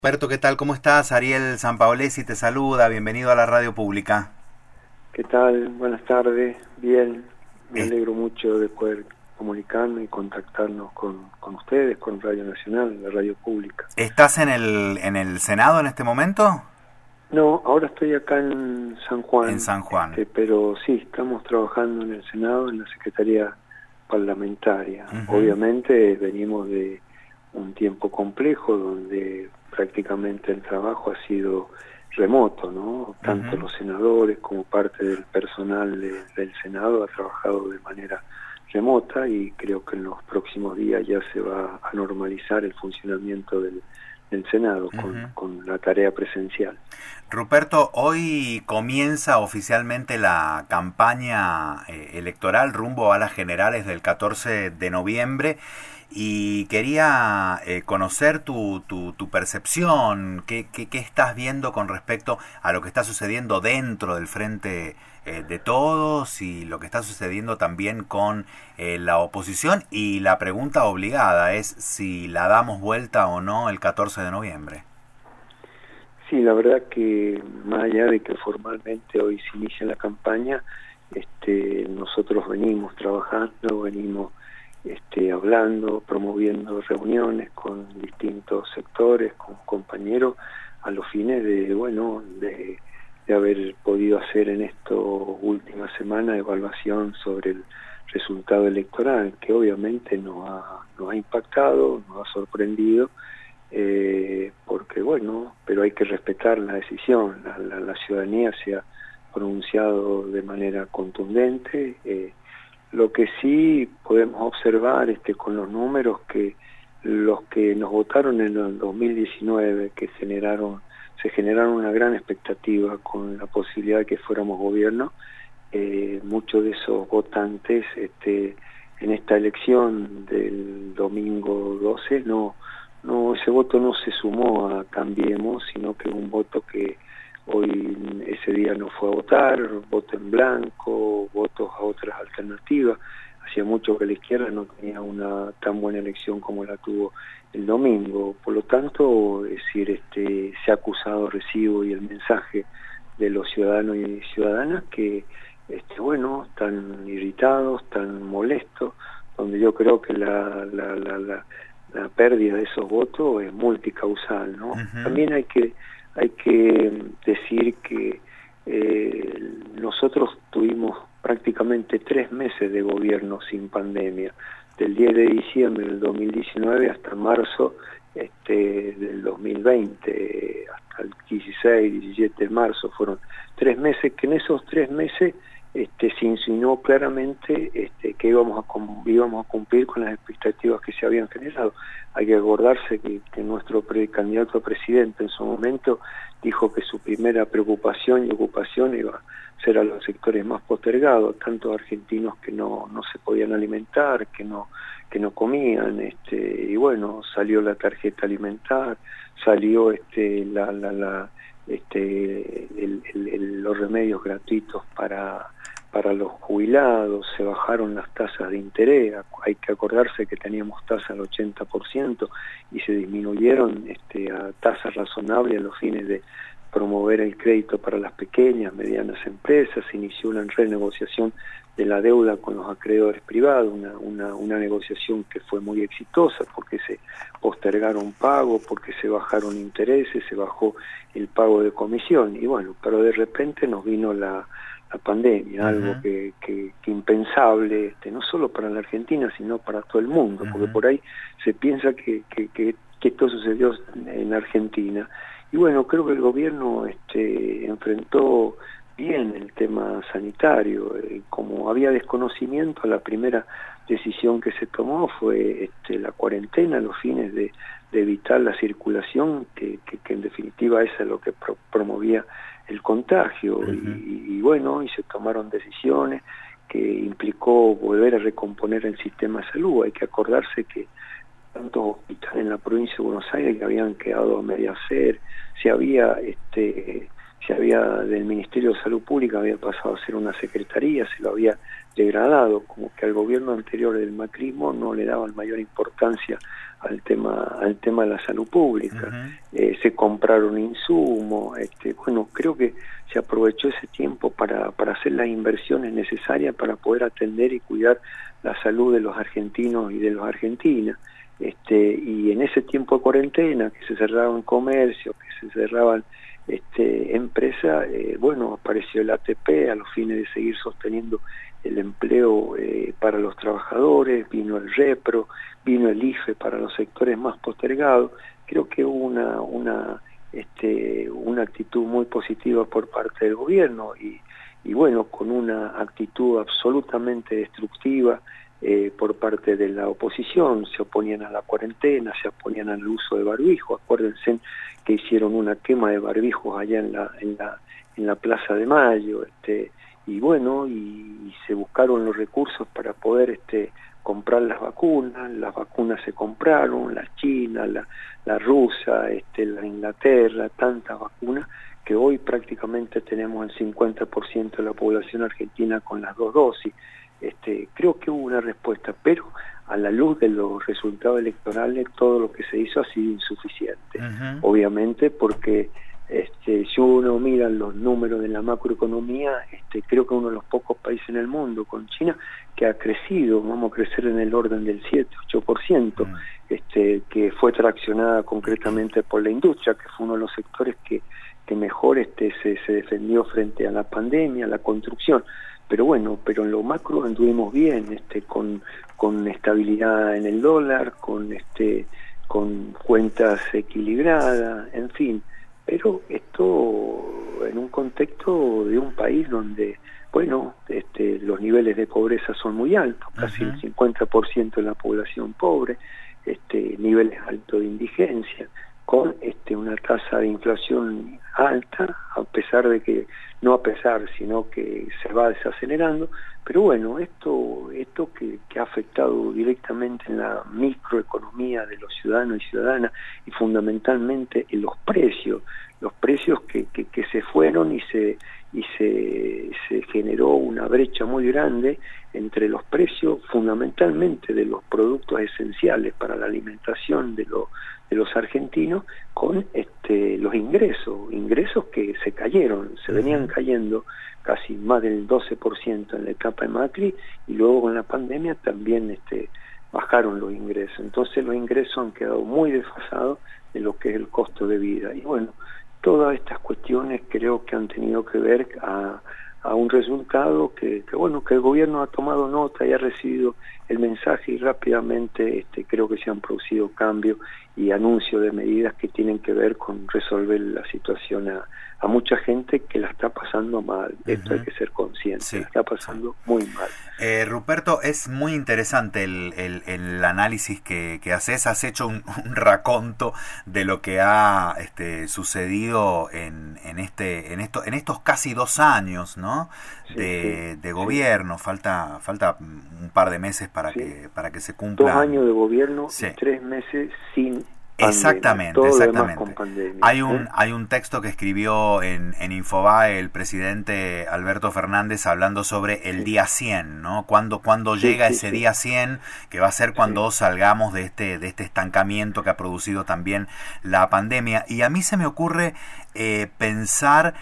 Roberto, ¿qué tal? ¿Cómo estás? Ariel Sampaolesi te saluda, bienvenido a la radio pública. ¿Qué tal? Buenas tardes. Bien, me Es- alegro mucho de poder comunicarme y contactarnos con ustedes, con Radio Nacional, la radio pública. ¿Estás en el Senado en este momento? No, ahora estoy acá en San En Juan, San Juan. pero sí, estamos trabajando en el Senado, en la Secretaría Parlamentaria. Ujú. Obviamente venimos de un tiempo complejo donde prácticamente el trabajo ha sido remoto, ¿no? Tanto Ujú. los senadores como parte del personal del Senado ha trabajado de manera remota y creo que en los próximos días ya se va a normalizar el funcionamiento del Senado Ujú. con la tarea presencial. Ruperto, hoy comienza oficialmente la campaña electoral rumbo a las generales del 14 de noviembre y quería conocer tu percepción, qué estás viendo con respecto a lo que está sucediendo dentro del frente de todos y lo que está sucediendo también con la oposición, y la pregunta obligada es si la damos vuelta o no el 14 de noviembre. Sí, la verdad que más allá de que formalmente hoy se inicia la campaña, nosotros venimos trabajando, venimos hablando, promoviendo reuniones con distintos sectores, con compañeros, a los fines de, bueno, de haber podido hacer en esta última semana evaluación sobre el resultado electoral, que obviamente nos ha impactado, nos ha sorprendido, porque bueno, pero hay que respetar la decisión, la ciudadanía se ha pronunciado de manera contundente. Lo que sí podemos observar con los números, que los que nos votaron en el 2019, se generaron una gran expectativa con la posibilidad de que fuéramos gobierno, muchos de esos votantes en esta elección del domingo 12 ese voto no se sumó a Cambiemos, sino que un voto que hoy ese día no fue a votar, voto en blanco, votos a otras alternativas. Hacía mucho que la izquierda no tenía una tan buena elección como la tuvo el domingo. Por lo tanto, es decir, se ha acusado el recibo y el mensaje de los ciudadanos y ciudadanas que, bueno, están irritados, están molestos, donde yo creo que la pérdida de esos votos es multicausal, ¿no? Ujú. También hay que decir que nosotros tuvimos prácticamente 3 meses de gobierno sin pandemia, del 10 de diciembre del 2019 hasta marzo del 2020, hasta el 16, 17 de marzo, fueron 3 meses que en esos 3 meses se insinuó claramente que íbamos a cumplir con las expectativas que se habían generado. Hay que acordarse que nuestro precandidato a presidente en su momento dijo que su primera preocupación y ocupación iba a ser a los sectores más postergados, tanto argentinos que no se podían alimentar, que no comían, y bueno, salió la tarjeta alimentar, salió los remedios gratuitos para los jubilados, se bajaron las tasas de interés. Hay que acordarse que teníamos tasas al 80% y se disminuyeron a tasas razonables a los fines de promover el crédito para las pequeñas, medianas empresas. Se inició una renegociación de la deuda con los acreedores privados, una negociación que fue muy exitosa porque se postergaron pagos, porque se bajaron intereses, se bajó el pago de comisión, y bueno, pero de repente nos vino la pandemia, algo Ujú. que impensable, no solo para la Argentina, sino para todo el mundo, porque Ujú. por ahí se piensa que esto sucedió en Argentina. Y bueno, creo que el gobierno enfrentó bien el tema sanitario. Como había desconocimiento, la primera decisión que se tomó fue la cuarentena a los fines de evitar la circulación, que en definitiva eso es lo que promovía el contagio. Ujú. Y bueno, y se tomaron decisiones que implicó volver a recomponer el sistema de salud. Hay que acordarse que tantos hospitales en la provincia de Buenos Aires que habían quedado a medio hacer, se había del Ministerio de Salud Pública había pasado a ser una secretaría, se lo había degradado, como que al gobierno anterior del macrismo no le daban mayor importancia al tema de la salud pública. Se compraron insumos, bueno, creo que se aprovechó ese tiempo para hacer las inversiones necesarias para poder atender y cuidar la salud de los argentinos y de las argentinas. Y en ese tiempo de cuarentena, que se cerraban comercios, que se cerraban empresas, bueno, apareció el ATP a los fines de seguir sosteniendo el empleo para los trabajadores, vino el REPRO, vino el IFE para los sectores más postergados. Creo que hubo una actitud muy positiva por parte del gobierno y bueno, con una actitud absolutamente destructiva por parte de la oposición. Se oponían a la cuarentena, se oponían al uso de barbijo. Acuérdense que hicieron una quema de barbijos allá en la Plaza de Mayo, y bueno, y se buscaron los recursos para poder comprar las vacunas se compraron, la china, la rusa, la Inglaterra, tantas vacunas que hoy prácticamente tenemos el 50% de la población argentina con las 2 dosis. Creo que hubo una respuesta, pero a la luz de los resultados electorales todo lo que se hizo ha sido insuficiente. Obviamente porque si uno mira los números de la macroeconomía, creo que uno de los pocos países en el mundo, con China, que ha crecido, vamos a crecer en el orden del 7-8%, que fue traccionada concretamente por la industria, que fue uno de los sectores que mejor se defendió frente a la pandemia, la construcción. Pero bueno, pero en lo macro anduvimos bien, con estabilidad en el dólar, con cuentas equilibradas, en fin. Pero esto en un contexto de un país donde, bueno, los niveles de pobreza son muy altos, casi el 50% de la población pobre, niveles altos de indigencia, con una tasa de inflación alta, a pesar de que, no a pesar, sino que se va desacelerando. Pero bueno, esto que ha afectado directamente en la microeconomía de los ciudadanos y ciudadanas, y fundamentalmente en los precios que se fueron, y se generó una brecha muy grande entre los precios fundamentalmente de los productos esenciales para la alimentación de los argentinos con los ingresos que se cayeron, se venían cayendo casi más del 12% en la etapa de Macri, y luego con la pandemia también bajaron los ingresos. Entonces los ingresos han quedado muy desfasados de lo que es el costo de vida. Y bueno, todas estas cuestiones creo que han tenido que ver a un resultado que el gobierno ha tomado nota y ha recibido el mensaje, y rápidamente creo que se han producido cambios y anuncios de medidas que tienen que ver con resolver la situación a mucha gente que la está pasando mal. Esto hay que ser consciente, la está pasando muy mal. Ruperto, es muy interesante el análisis que haces. Has hecho un raconto de lo que ha sucedido en estos casi 2 años, ¿no? de gobierno. Falta un par de meses para que se cumpla. 2 años de gobierno y 3 meses sin Exactamente, todo exactamente. Con pandemia, Hay un texto que escribió en Infobae el presidente Alberto Fernández hablando sobre el día 100, ¿no? Cuando llega ese día 100, que va a ser cuando salgamos de este estancamiento que ha producido también la pandemia. Y a mí se me ocurre pensar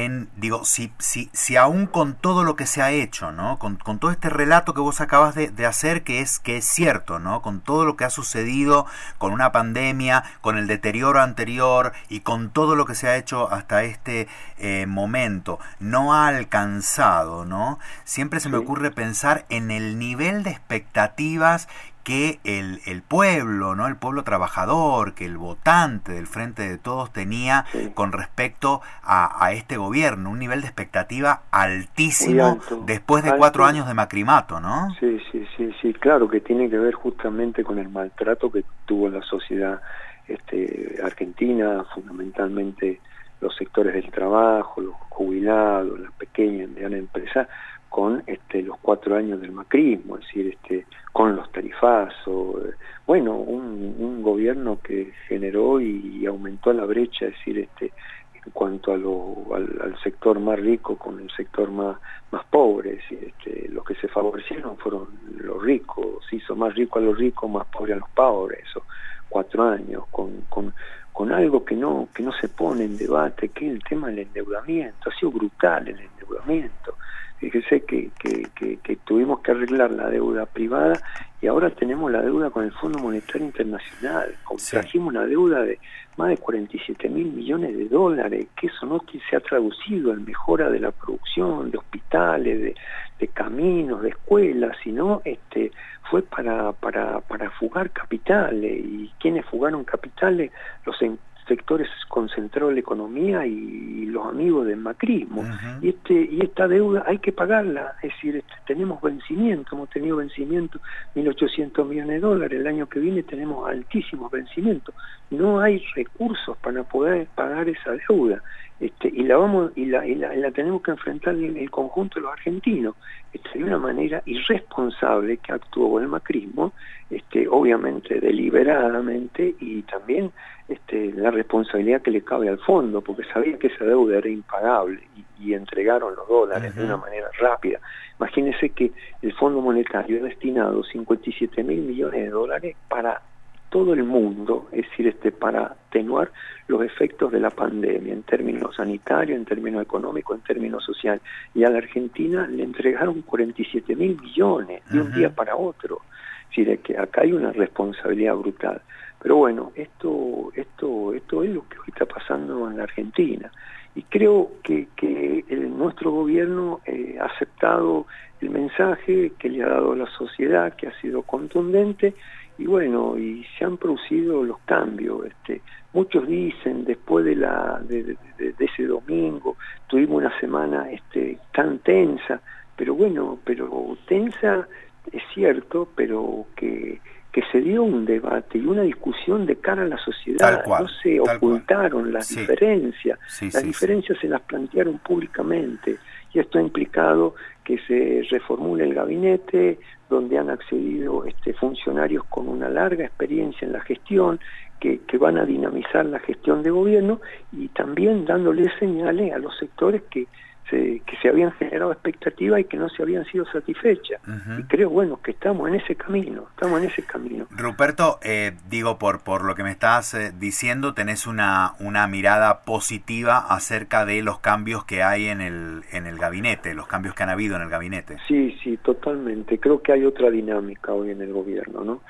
si aún con todo lo que se ha hecho, ¿no? Con todo este relato que vos acabas de hacer, que es cierto, ¿no? Con todo lo que ha sucedido, con una pandemia, con el deterioro anterior y con todo lo que se ha hecho hasta este momento, no ha alcanzado, ¿no? Siempre se me ocurre pensar en el nivel de expectativas que el pueblo, ¿no? El pueblo trabajador, que el votante del Frente de Todos tenía con respecto a este gobierno, un nivel de expectativa altísimo después de 4 años de macrimato, ¿no? Sí, claro, que tiene que ver justamente con el maltrato que tuvo la sociedad argentina, fundamentalmente los sectores del trabajo, los jubilados, las pequeñas y medianas empresas, con los 4 años del macrismo, es decir, con los tarifazos, un gobierno que generó y aumentó la brecha, es decir, en cuanto a al sector más rico con el sector más pobre. Los que se favorecieron fueron los ricos, se hizo más rico a los ricos, más pobre a los pobres, esos 4 años, con algo que no se pone en debate, que es el tema del endeudamiento. Ha sido brutal el endeudamiento. Fíjese que tuvimos que arreglar la deuda privada y ahora tenemos la deuda con el Fondo Monetario Internacional. Trajimos una deuda de más de 47.000 millones de dólares, que eso no se ha traducido en mejora de la producción, de hospitales, de caminos, de escuelas, sino fue para fugar capitales. ¿Y quiénes fugaron capitales? Los sectores concentrados de la economía y los amigos del macrismo. Uh-huh. Y esta deuda hay que pagarla, es decir, tenemos vencimiento, hemos tenido vencimiento 1.800 millones de dólares, el año que viene tenemos altísimos vencimientos, no hay recursos para poder pagar esa deuda, y la tenemos que enfrentar en el conjunto de los argentinos, de una manera irresponsable que actuó el macrismo, obviamente deliberadamente, y también la responsabilidad que le cabe al fondo, porque sabía que esa deuda era impagable y entregaron los dólares de una manera rápida. Imagínense que el Fondo Monetario ha destinado 57.000 millones de dólares para todo el mundo, es decir, para atenuar los efectos de la pandemia en términos sanitarios, en términos económicos, en términos sociales. Y a la Argentina le entregaron 47.000 millones de un día para otro. Es decir, que acá hay una responsabilidad brutal. Pero bueno, esto es lo que hoy está pasando en la Argentina. Y creo que nuestro gobierno ha aceptado el mensaje que le ha dado la sociedad, que ha sido contundente, y bueno, y se han producido los cambios. Muchos dicen, después de ese domingo, tuvimos una semana tan tensa, pero bueno, tensa es cierto, pero que se dio un debate y una discusión de cara a la sociedad, no se ocultaron las diferencias, las diferencias se las plantearon públicamente, y esto ha implicado que se reformule el gabinete, donde han accedido funcionarios con una larga experiencia en la gestión, que van a dinamizar la gestión de gobierno, y también dándole señales a los sectores que se habían generado expectativas y que no se habían sido satisfechas. Y creo, bueno, que estamos en ese camino. Ruperto, digo, por lo que me estás diciendo, tenés una mirada positiva acerca de los cambios que hay en el gabinete, los cambios que han habido en el gabinete. Sí, totalmente. Creo que hay otra dinámica hoy en el gobierno, ¿no?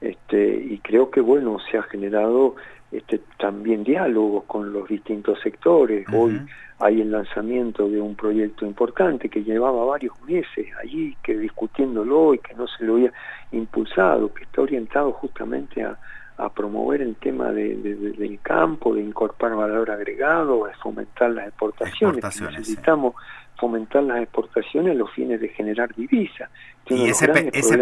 Y creo que, bueno, se ha generado también diálogos con los distintos sectores. Hoy hay el lanzamiento de un proyecto importante que llevaba varios meses allí, que discutiéndolo y que no se lo había impulsado, que está orientado justamente a promover el tema del campo, de incorporar valor agregado, de fomentar las exportaciones. Necesitamos fomentar las exportaciones a los fines de generar divisas. Y ese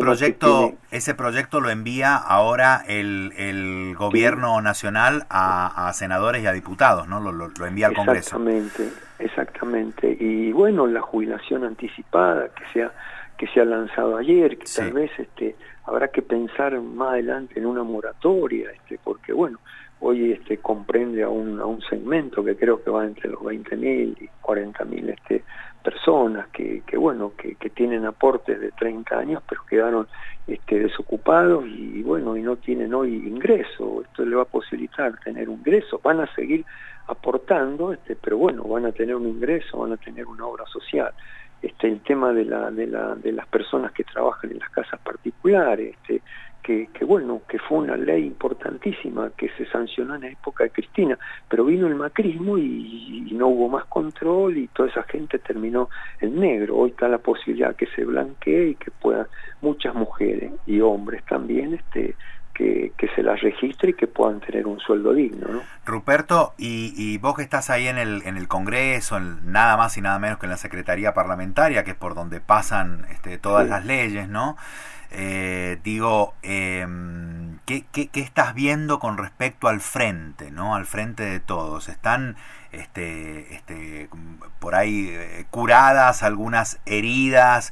proyecto lo envía ahora el gobierno nacional a senadores y a diputados, ¿no? Lo envía al Congreso. Exactamente. Y bueno, la jubilación anticipada que se ha lanzado ayer, que tal vez habrá que pensar más adelante en una moratoria, porque bueno, hoy comprende a un segmento que creo que va entre los 20.000 y 40.000 personas que tienen aportes de 30 años pero quedaron desocupados y bueno, y no tienen hoy ingreso. Esto le va a posibilitar tener un ingreso, van a seguir aportando, pero bueno, van a tener un ingreso, van a tener una obra social. El tema de las personas que trabajan en las casas particulares, que fue una ley importantísima que se sancionó en la época de Cristina, pero vino el macrismo y no hubo más control y toda esa gente terminó en negro. Hoy está la posibilidad que se blanquee y que puedan muchas mujeres y hombres también que se las registre y que puedan tener un sueldo digno, ¿no? Ruperto, y vos que estás ahí en el Congreso, nada más y nada menos que en la Secretaría Parlamentaria, que es por donde pasan todas las leyes, ¿no? ¿qué estás viendo con respecto al frente, ¿no? Al frente de todos? ¿Están por ahí curadas algunas heridas,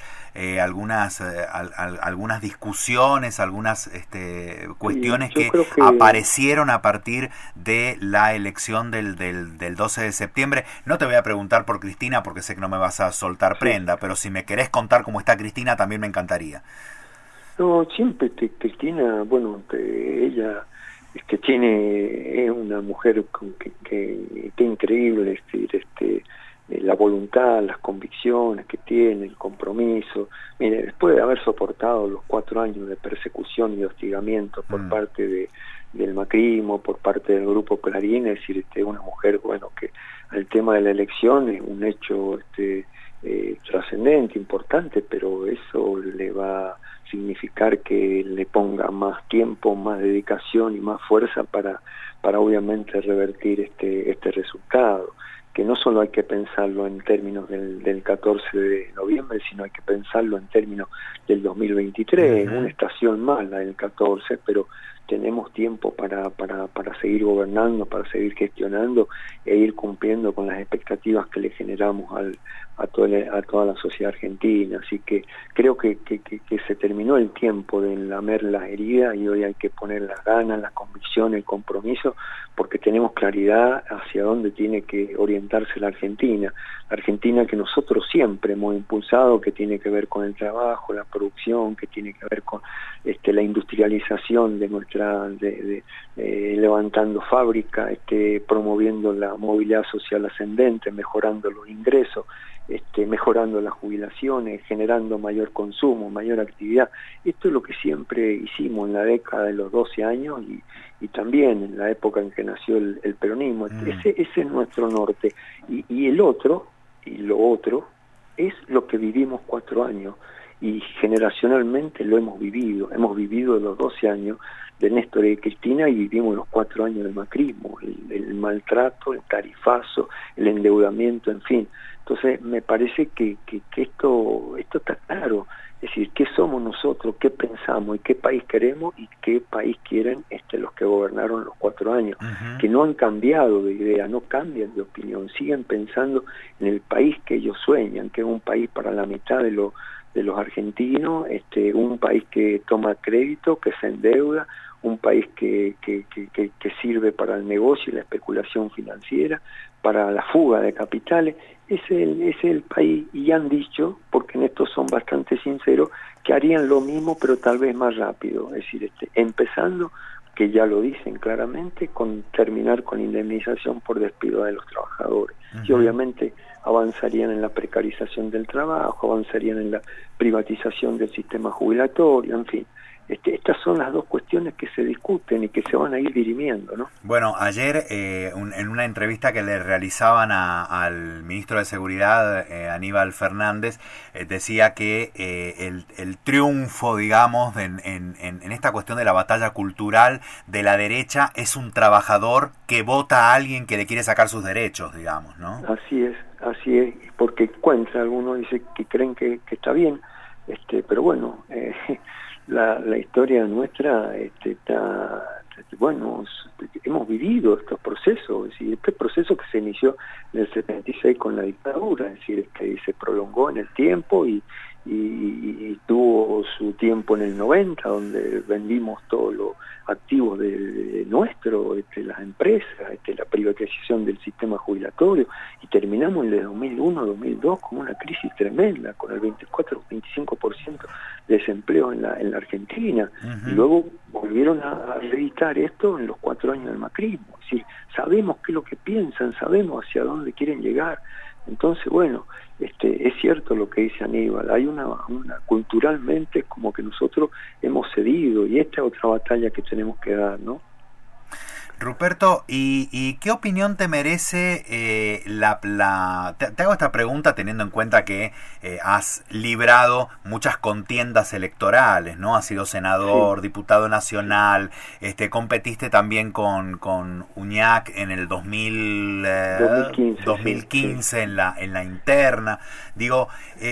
algunas discusiones, algunas cuestiones sí, que que aparecieron a partir de la elección del 12 de septiembre? No te voy a preguntar por Cristina porque sé que no me vas a soltar prenda, pero si me querés contar cómo está Cristina también me encantaría. No, siempre Cristina, bueno, ella es una mujer que increíble, es decir, la voluntad, las convicciones que tiene, el compromiso. Mire, después de haber soportado los 4 años de persecución y de hostigamiento por parte del macrismo, por parte del grupo Clarín, es decir, una mujer, bueno, que al tema de la elección es un hecho trascendente, importante, pero eso le va a significar que le ponga más tiempo, más dedicación y más fuerza para obviamente revertir este resultado, que no solo hay que pensarlo en términos del 14 de noviembre, sino hay que pensarlo en términos del 2023, una estación más la del 14, pero tenemos tiempo para seguir gobernando, para seguir gestionando e ir cumpliendo con las expectativas que le generamos a toda la sociedad argentina. Así que creo que se terminó el tiempo de lamer las heridas y hoy hay que poner las ganas, la convicción, el compromiso, porque tenemos claridad hacia dónde tiene que orientarse la Argentina que nosotros siempre hemos impulsado, que tiene que ver con el trabajo, la producción, que tiene que ver con la industrialización de nuestra, levantando fábrica, promoviendo la movilidad social ascendente, mejorando los ingresos, mejorando las jubilaciones, generando mayor consumo, mayor actividad. Esto es lo que siempre hicimos en la década de los 12 años y también en la época en que nació el peronismo. Ese es nuestro norte. Y lo otro es lo que vivimos 4 años y generacionalmente lo hemos vivido los 12 años de Néstor y de Cristina y vivimos los 4 años del macrismo, el maltrato, el tarifazo, el endeudamiento, en fin. Entonces me parece que esto está claro, es decir, qué somos nosotros, qué pensamos y qué país queremos y qué país quieren los que gobernaron los 4 años, que no han cambiado de idea, no cambian de opinión, siguen pensando en el país que ellos sueñan, que es un país para la mitad de los argentinos, un país que toma crédito, que se endeuda, un país que sirve para el negocio y la especulación financiera, para la fuga de capitales. Ese es el país, y han dicho, porque en esto son bastante sinceros, que harían lo mismo pero tal vez más rápido, es decir, empezando, que ya lo dicen claramente, con terminar con indemnización por despido de los trabajadores. Y obviamente avanzarían en la precarización del trabajo, avanzarían en la privatización del sistema jubilatorio, en fin. Estas son las dos cuestiones que se discuten y que se van a ir dirimiendo, ¿no? Bueno, ayer en una entrevista que le realizaban al ministro de Seguridad, Aníbal Fernández, decía que el triunfo, digamos, en esta cuestión de la batalla cultural de la derecha es un trabajador que vota a alguien que le quiere sacar sus derechos, digamos, ¿no? Así es, porque encuentra, algunos dicen que creen que está bien, pero bueno, la historia nuestra hemos vivido estos procesos, es decir, este proceso que se inició en el 76 con la dictadura, es decir, que se prolongó en el tiempo y tuvo su tiempo en el 90, donde vendimos todos los activos de nuestro, las empresas, la privatización del sistema jubilatorio, y terminamos en el 2001-2002 con una crisis tremenda, con el 24-25% de desempleo en la Argentina, y luego volvieron a reeditar esto en los 4 años del macrismo. Es decir, sabemos qué es lo que piensan, sabemos hacia dónde quieren llegar. Entonces, bueno, es cierto lo que dice Aníbal, hay una culturalmente como que nosotros hemos cedido, y esta es otra batalla que tenemos que dar, ¿no? Ruperto, ¿y qué opinión te merece te hago esta pregunta teniendo en cuenta que has librado muchas contiendas electorales, ¿no? Has sido senador, Sí, diputado nacional, competiste también con Uñac en el 2015, sí, sí. 2015 en la interna. Digo,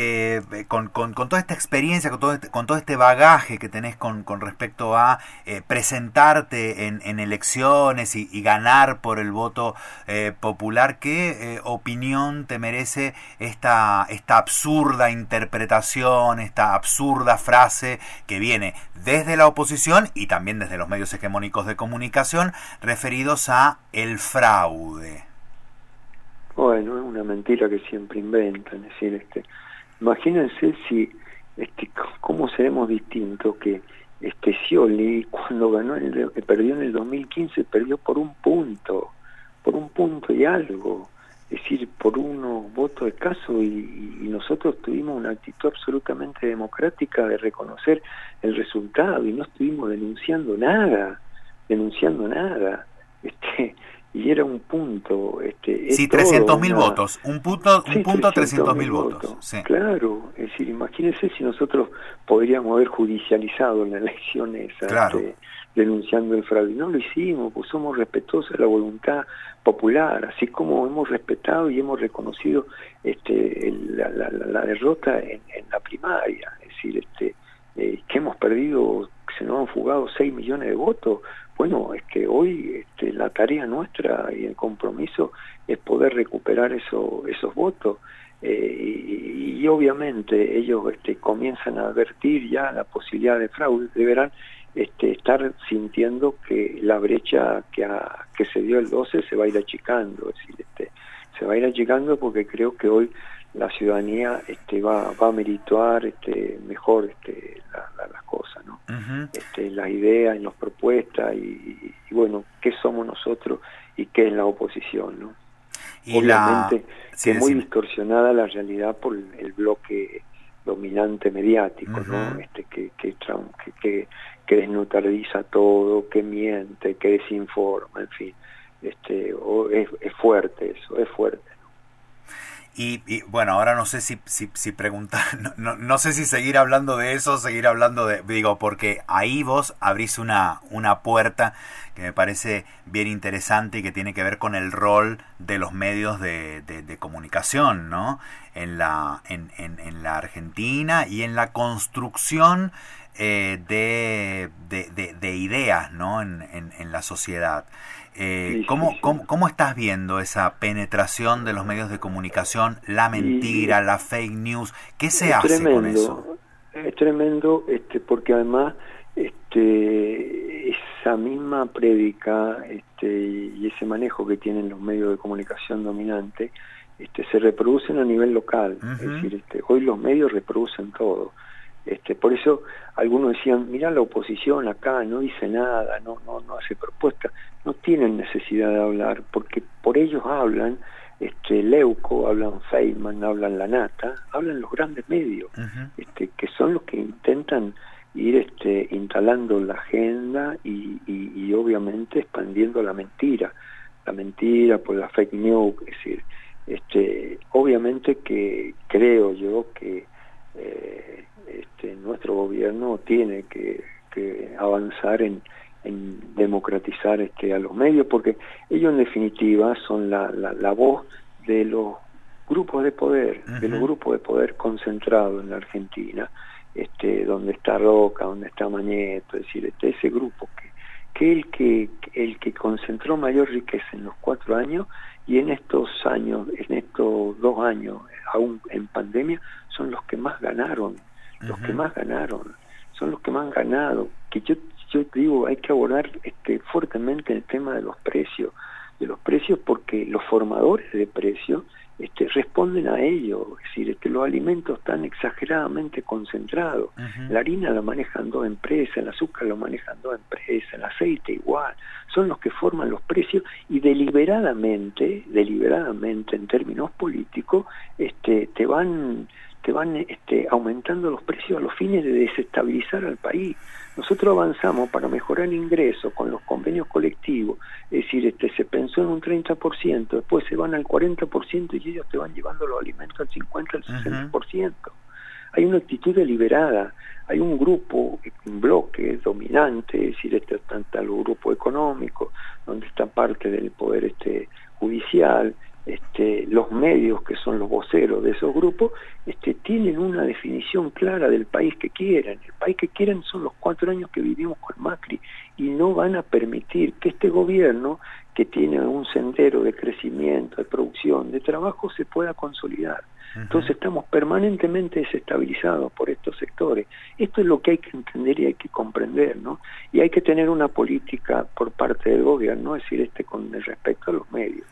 con toda esta experiencia, con todo este bagaje que tenés con respecto a presentarte en elecciones y ganar por el voto popular, ¿qué opinión te merece esta absurda interpretación, esta absurda frase que viene desde la oposición y también desde los medios hegemónicos de comunicación referidos a el fraude? Bueno, es una mentira que siempre inventan. Es decir, imagínense si, cómo seremos distintos que Scioli, cuando perdió en el 2015, perdió por un punto y algo, es decir, por unos votos escasos, y nosotros tuvimos una actitud absolutamente democrática de reconocer el resultado y no estuvimos denunciando nada, y era un punto, Sí, es todo 300.000 votos, un punto, sí, 300.000 300.000 votos. Sí. claro, es decir, imagínense si nosotros podríamos haber judicializado la elección esa, Claro. denunciando el fraude. No lo hicimos, pues somos respetuosos de la voluntad popular, así como hemos respetado y hemos reconocido la derrota en la primaria, es decir, que hemos perdido, que se nos han fugado 6 millones de votos. Bueno, hoy la tarea nuestra y el compromiso es poder recuperar esos votos, y obviamente ellos comienzan a advertir ya la posibilidad de fraude. Deberán estar sintiendo que la brecha que se dio el 12 se va a ir achicando, es decir, se va a ir achicando, porque creo que hoy la ciudadanía va a merituar mejor las cosas, ¿no? Uh-huh. Las ideas, las propuestas y bueno, qué somos nosotros y qué es la oposición, ¿no? Y obviamente sí, que muy distorsionada la realidad por el bloque dominante mediático, uh-huh, ¿no? Que desneutraliza todo, que miente, que desinforma, en fin, es fuerte eso, es fuerte. Y bueno, ahora no sé si preguntar, no sé si seguir hablando de eso, seguir hablando digo, porque ahí vos abrís una puerta que me parece bien interesante y que tiene que ver con el rol de los medios de comunicación, ¿no? En la Argentina y en la construcción de ideas, ¿no? En la sociedad. ¿Cómo estás viendo esa penetración de los medios de comunicación, la mentira, la fake news? ¿Qué se hace con eso? Es tremendo, porque además esa misma prédica y ese manejo que tienen los medios de comunicación dominantes se reproducen a nivel local. Uh-huh. Es decir, hoy los medios reproducen todo. Por eso algunos decían, mirá, la oposición acá no dice nada, no hace propuestas, no tienen necesidad de hablar, porque por ellos hablan Leuco, hablan Feynman, hablan La Nata, hablan los grandes medios, uh-huh, que son los que intentan ir instalando la agenda y obviamente expandiendo la mentira por la fake news. Es decir, obviamente que creo yo que nuestro gobierno tiene que avanzar en democratizar a los medios, porque ellos en definitiva son la voz de los grupos de poder, uh-huh, de los grupos de poder concentrados en la Argentina, donde está Roca, donde está Mañeto, es decir, ese grupo que el que concentró mayor riqueza en los 4 años, y en estos 2 años, aún en pandemia, son los que más ganaron, los uh-huh, que más ganaron, son los que más han ganado. Que yo digo, hay que abordar fuertemente el tema de los precios, porque los formadores de precios responden a ello. Es decir, los alimentos están exageradamente concentrados. Uh-huh. La harina la manejan 2 empresas, el azúcar lo manejan 2 empresas, el aceite igual. Son los que forman los precios y deliberadamente en términos políticos te van aumentando los precios a los fines de desestabilizar al país. Nosotros avanzamos para mejorar el ingreso con los convenios colectivos, es decir, se pensó en un 30%, después se van al 40% y ellos te van llevando los alimentos al 50, al 60%. Hay una actitud deliberada, hay un grupo, un bloque dominante, es decir, están los grupos económicos, donde está parte del poder judicial, los medios que son los voceros de esos grupos, tienen una definición clara del país que quieren. El país que quieren son los 4 años que vivimos con Macri, y no van a permitir que este gobierno, que tiene un sendero de crecimiento, de producción, de trabajo, se pueda consolidar. Entonces estamos permanentemente desestabilizados por estos sectores. Esto es lo que hay que entender y hay que comprender, ¿no? Y hay que tener una política por parte del gobierno, es decir, con respecto a los medios.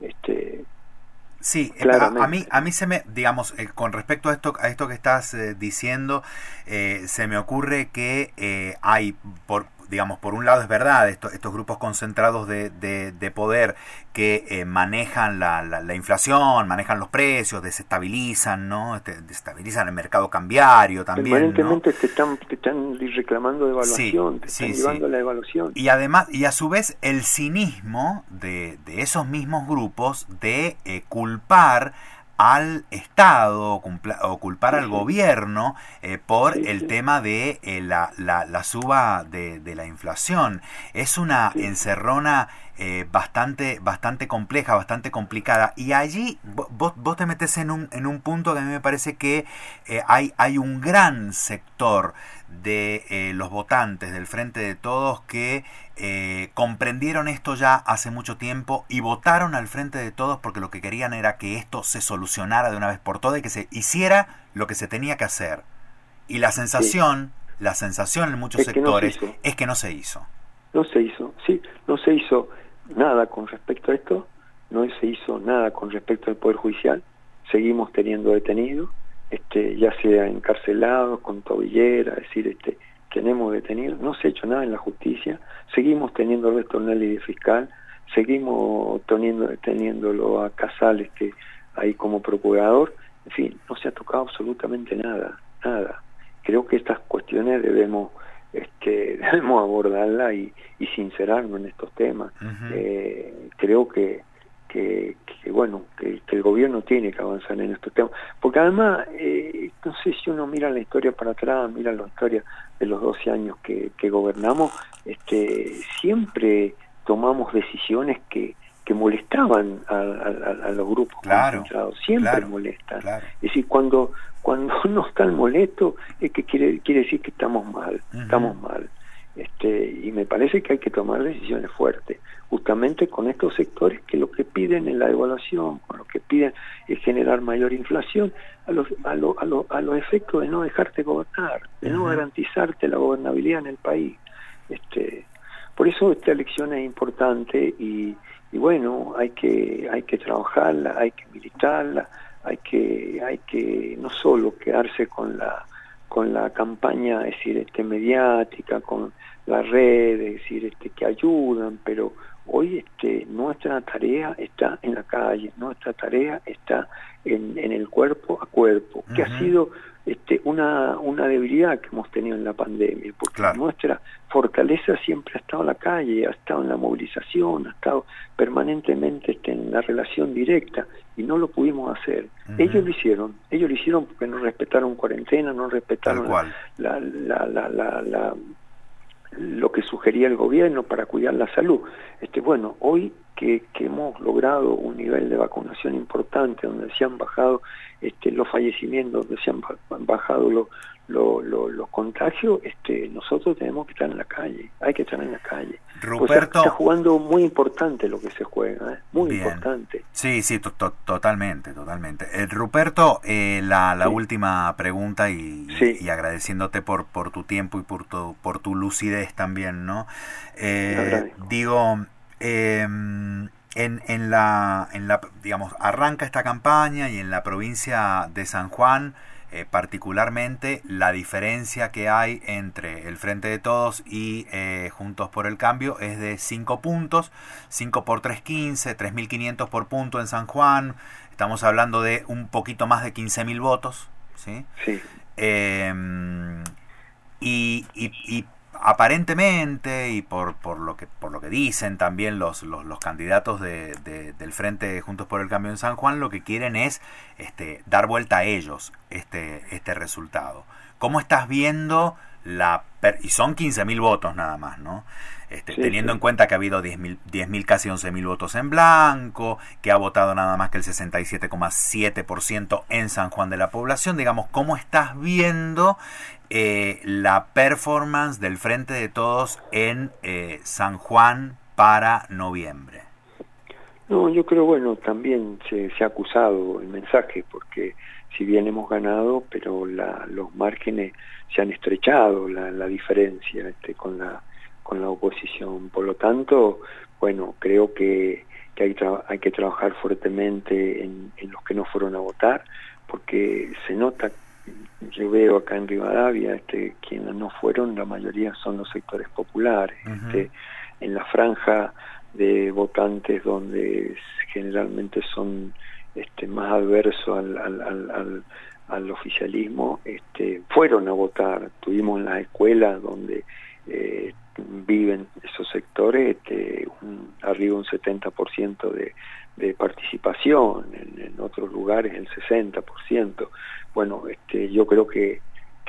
Sí, a mí se me, digamos, con respecto a esto que estás diciendo, se me ocurre que hay, por un lado es verdad, estos grupos concentrados de poder que manejan la inflación, manejan los precios, desestabilizan, ¿no? Desestabilizan el mercado cambiario también, permanentemente, ¿no? te están reclamando devaluación, te están llevando a la devaluación. Y además, y a su vez, el cinismo de esos mismos grupos de culpar al Estado o culpar al gobierno por el tema de la suba de la inflación. Es una encerrona bastante compleja, bastante complicada, y allí vos te metes en un punto que a mí me parece que hay un gran sector de los votantes del Frente de Todos que comprendieron esto ya hace mucho tiempo y votaron al Frente de Todos porque lo que querían era que esto se solucionara de una vez por todas y que se hiciera lo que se tenía que hacer. Y la sensación en muchos sectores es que no se hizo. No se hizo nada con respecto a esto, no se hizo nada con respecto al Poder Judicial. Seguimos teniendo detenidos, ya sea encarcelados, con tobillera, es decir, tenemos detenidos. No se ha hecho nada en la justicia. Seguimos teniendo a Alberto Ornelli de fiscal, seguimos teniéndolo a Casales ahí como procurador. En fin, no se ha tocado absolutamente nada. Creo que estas cuestiones debemos abordarla y sincerarnos en estos temas. Creo que el gobierno tiene que avanzar en estos temas, porque además no sé si uno mira la historia para atrás, mira la historia de los 12 años que gobernamos, siempre tomamos decisiones que molestaban a los grupos concentrados, siempre molestan. Es decir, cuando no están molestos es que quiere decir que estamos mal, y me parece que hay que tomar decisiones fuertes, justamente con estos sectores que lo que piden es la devaluación, con lo que piden es generar mayor inflación, a los efectos de no dejarte gobernar, de no garantizarte la gobernabilidad en el país. Por eso esta elección es importante y bueno, hay que trabajarla, hay que militarla, hay que no solo quedarse con la campaña, es decir, mediática, con las redes, es decir, que ayudan, pero hoy nuestra tarea está en la calle, nuestra tarea está en el cuerpo a cuerpo, que ha sido una debilidad que hemos tenido en la pandemia, porque nuestra fortaleza siempre ha estado en la calle, ha estado en la movilización, ha estado permanentemente en la relación directa, y no lo pudimos hacer. Ellos lo hicieron porque no respetaron cuarentena, no respetaron lo que sugería el gobierno para cuidar la salud. Hoy que hemos logrado un nivel de vacunación importante, donde se han bajado los fallecimientos, donde se han bajado los contagios, nosotros tenemos que estar en la calle, hay que estar en la calle. Ruperto, está jugando muy importante lo que se juega, muy importante. Sí, totalmente. Ruperto, la última pregunta y agradeciéndote por tu tiempo y por tu lucidez también, ¿no? Digo, en la digamos, arranca esta campaña y en la provincia de San Juan, particularmente la diferencia que hay entre el Frente de Todos y Juntos por el Cambio es de 5 puntos, 5 por 3.15, 3.500 por punto en San Juan. Estamos hablando de un poquito más de 15.000 votos, ¿sí? Sí. Y aparentemente, y por lo que dicen también los candidatos del Frente Juntos por el Cambio en San Juan, lo que quieren es dar vuelta a ellos este resultado. ¿Cómo estás viendo y son 15.000 votos nada más, ¿no? Teniendo en cuenta que ha habido 10.000, casi 11.000 votos en blanco, que ha votado nada más que el 67,7% en San Juan de la población, digamos, ¿cómo estás viendo la performance del Frente de Todos en San Juan para noviembre? No, yo creo, bueno, también se ha acusado el mensaje, porque si bien hemos ganado, pero los márgenes se han estrechado, la diferencia con la oposición. Por lo tanto, bueno, creo que hay que trabajar fuertemente en los que no fueron a votar, porque se nota, yo veo acá en Rivadavia, quienes no fueron, la mayoría son los sectores populares. Uh-huh. En la franja de votantes donde generalmente son más adversos al oficialismo, fueron a votar. Tuvimos en las escuelas donde viven esos sectores arriba un 70% de participación, en otros lugares el 60%. Bueno, yo creo que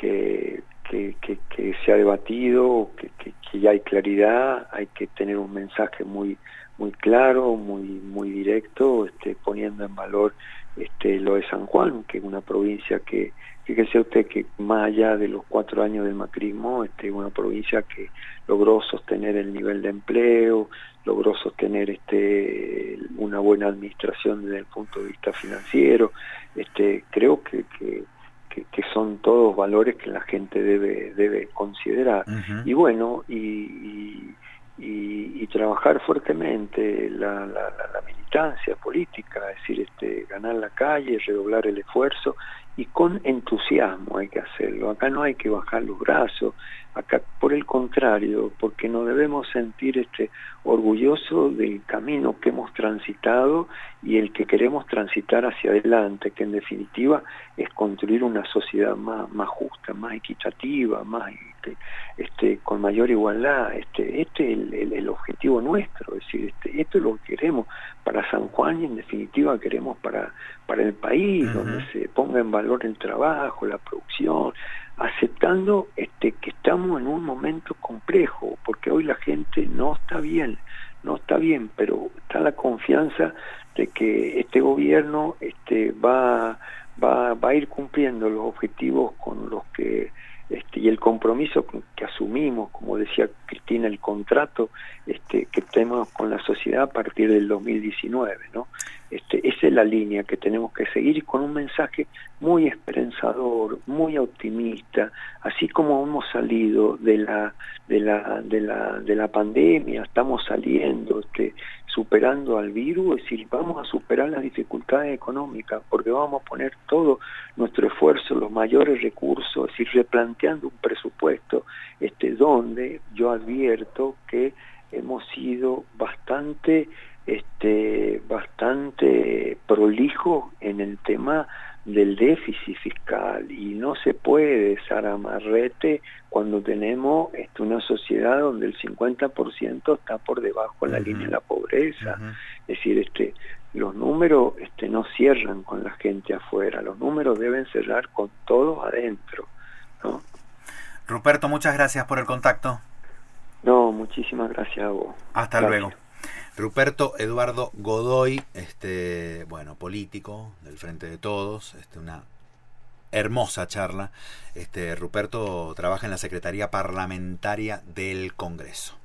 se ha debatido, que ya hay claridad, hay que tener un mensaje muy claro, muy directo, poniendo en valor lo de San Juan, que es una provincia que, fíjese usted que más allá de los 4 años del macrismo, una provincia que logró sostener el nivel de empleo, logró sostener una buena administración desde el punto de vista financiero. Creo que son todos valores que la gente debe considerar. Uh-huh. Y bueno, y trabajar fuertemente la militancia política, es decir, ganar la calle, redoblar el esfuerzo, y con entusiasmo hay que hacerlo. Acá no hay que bajar los brazos, acá por el contrario, porque nos debemos sentir orgullosos del camino que hemos transitado y el que queremos transitar hacia adelante, que en definitiva es construir una sociedad más justa, más equitativa, más con mayor igualdad. Este es el objetivo nuestro, es decir, esto es lo que queremos para San Juan y en definitiva queremos para el país. Uh-huh. Donde se ponga en valor el trabajo, la producción, aceptando que estamos en un momento complejo, porque hoy la gente no está bien, pero está la confianza de que este gobierno va a ir cumpliendo los objetivos con los que y el compromiso que asumimos, como decía Cristina, el contrato que tenemos con la sociedad a partir del 2019, ¿no? Esa es la línea que tenemos que seguir, y con un mensaje muy esperanzador, muy optimista, así como hemos salido de la pandemia, estamos saliendo, superando al virus, es decir, vamos a superar las dificultades económicas, porque vamos a poner todo nuestro esfuerzo, los mayores recursos, es decir, replanteando un presupuesto, donde yo advierto que hemos sido bastante prolijos en el tema del déficit fiscal, y no se puede dar amarrete cuando tenemos una sociedad donde el 50% está por debajo de la línea de la pobreza. Uh-huh. Es decir, los números no cierran con la gente afuera, los números deben cerrar con todos adentro, ¿no? Ruperto, muchas gracias por el contacto. No, muchísimas gracias a vos. Hasta luego. Ruperto Eduardo Godoy, político del Frente de Todos, una hermosa charla. Ruperto trabaja en la Secretaría Parlamentaria del Congreso.